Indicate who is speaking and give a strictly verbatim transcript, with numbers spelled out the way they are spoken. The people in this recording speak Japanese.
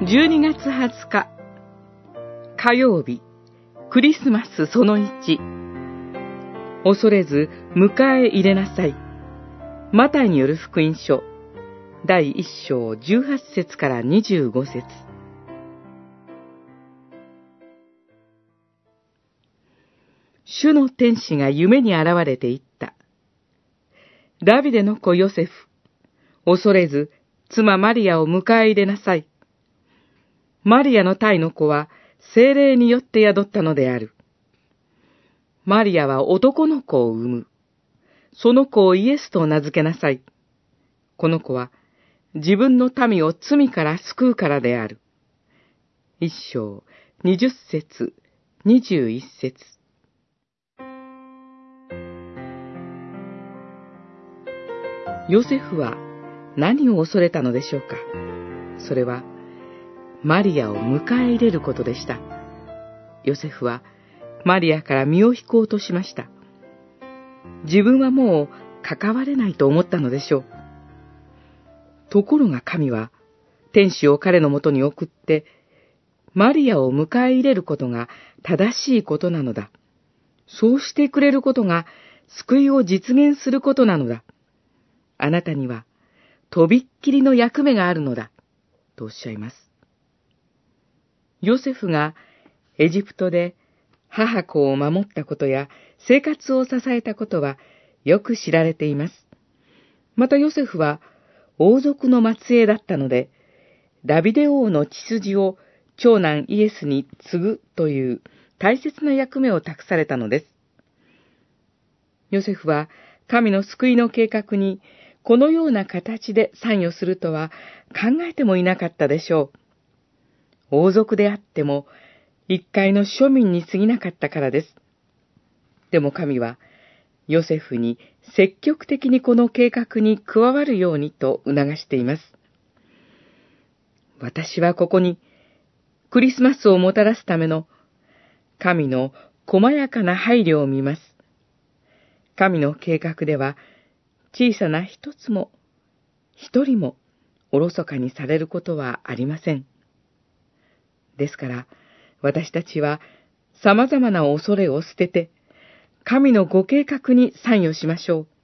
Speaker 1: じゅうにがつはつか火曜日、クリスマスそのいち。恐れず迎え入れなさい。マタイによる福音書だいいっ章じゅうはち節からにじゅうご節。主の天使が夢に現れて言った。ダビデの子ヨセフ、恐れず妻マリアを迎え入れなさい。マリアの胎の子は聖霊によって宿ったのである。マリアは男の子を産む。その子をイエスと名付けなさい。この子は自分の民を罪から救うからである。一章二十節、二十一節。ヨセフは何を恐れたのでしょうか。それはマリアを迎え入れることでした。ヨセフはマリアから身を引こうとしました。自分はもう関われないと思ったのでしょう。ところが神は天使を彼のもとに送って、マリアを迎え入れることが正しいことなのだ。そうしてくれることが救いを実現することなのだ。あなたにはとびっきりの役目があるのだ、とおっしゃいます。ヨセフがエジプトで母子を守ったことや生活を支えたことはよく知られています。またヨセフは王族の末裔だったので、ダビデ王の血筋を長男イエスに継ぐという大切な役目を託されたのです。ヨセフは神の救いの計画にこのような形で参与するとは考えてもいなかったでしょう。王族であっても一介の庶民に過ぎなかったからです。でも神はヨセフに積極的にこの計画に加わるようにと促しています。私はここにクリスマスをもたらすための神の細やかな配慮を見ます。神の計画では小さな一つも一人もおろそかにされることはありません。ですから私たちは様々な恐れを捨てて、神のご計画に参与しましょう。